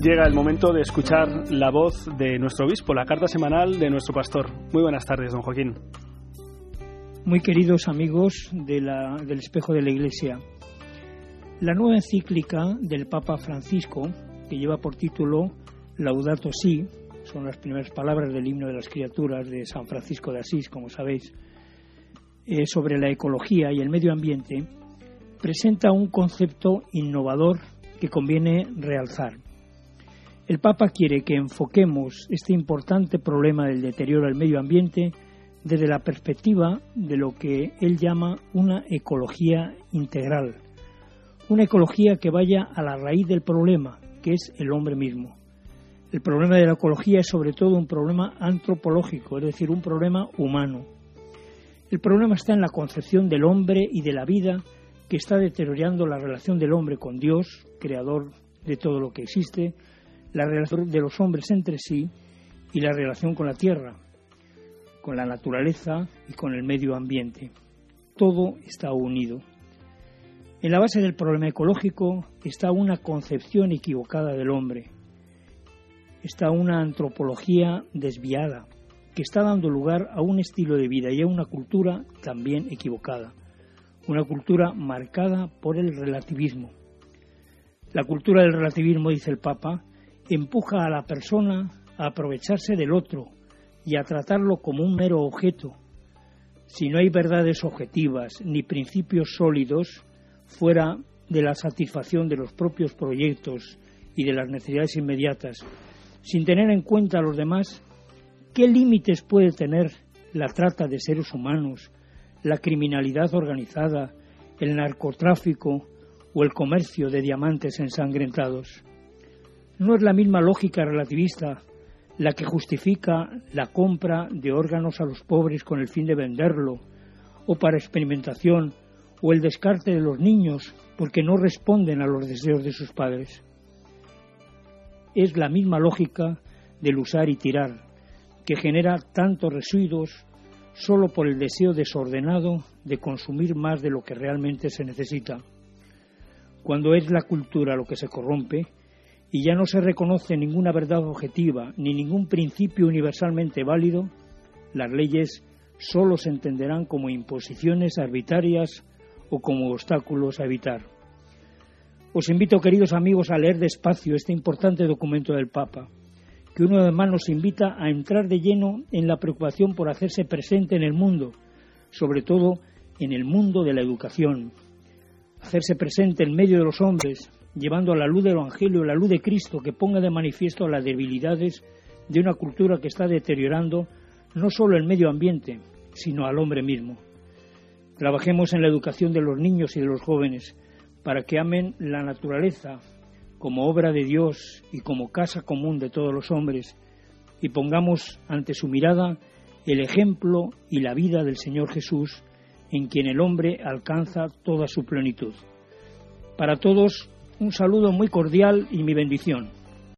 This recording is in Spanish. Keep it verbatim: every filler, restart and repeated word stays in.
Llega el momento de escuchar la voz de nuestro obispo, la carta semanal de nuestro pastor. Muy buenas tardes, don Joaquín. Muy queridos amigos de la, del espejo de la Iglesia, la nueva encíclica del Papa Francisco, que lleva por título Laudato Si, son las primeras palabras del himno de las criaturas de San Francisco de Asís, como sabéis, eh, sobre la ecología y el medio ambiente, presenta un concepto innovador que conviene realzar. El Papa quiere que enfoquemos este importante problema del deterioro del medio ambiente desde la perspectiva de lo que él llama una ecología integral, una ecología que vaya a la raíz del problema, que es el hombre mismo. El problema de la ecología es sobre todo un problema antropológico, es decir, un problema humano. El problema está en la concepción del hombre y de la vida que está deteriorando la relación del hombre con Dios, creador de todo lo que existe, la relación de los hombres entre sí y la relación con la tierra, con la naturaleza y con el medio ambiente. Todo está unido. En la base del problema ecológico está una concepción equivocada del hombre. Está una antropología desviada que está dando lugar a un estilo de vida y a una cultura también equivocada. Una cultura marcada por el relativismo. La cultura del relativismo, dice el Papa, empuja a la persona a aprovecharse del otro y a tratarlo como un mero objeto. Si no hay verdades objetivas ni principios sólidos fuera de la satisfacción de los propios proyectos y de las necesidades inmediatas, sin tener en cuenta a los demás, ¿qué límites puede tener la trata de seres humanos, la criminalidad organizada, el narcotráfico o el comercio de diamantes ensangrentados? No es la misma lógica relativista la que justifica la compra de órganos a los pobres con el fin de venderlo, o para experimentación, o el descarte de los niños porque no responden a los deseos de sus padres. Es la misma lógica del usar y tirar, que genera tantos residuos solo por el deseo desordenado de consumir más de lo que realmente se necesita. Cuando es la cultura lo que se corrompe, y ya no se reconoce ninguna verdad objetiva ni ningún principio universalmente válido, las leyes solo se entenderán como imposiciones arbitrarias o como obstáculos a evitar. Os invito, queridos amigos, a leer despacio este importante documento del Papa, que una vez más nos invita a entrar de lleno en la preocupación por hacerse presente en el mundo, sobre todo en el mundo de la educación, hacerse presente en medio de los hombres, llevando a la luz del Evangelio, la luz de Cristo, que ponga de manifiesto las debilidades de una cultura que está deteriorando no solo el medio ambiente, sino al hombre mismo. Trabajemos en la educación de los niños y de los jóvenes para que amen la naturaleza como obra de Dios y como casa común de todos los hombres, y pongamos ante su mirada el ejemplo y la vida del Señor Jesús, en quien el hombre alcanza toda su plenitud. Para todos, un saludo muy cordial y mi bendición.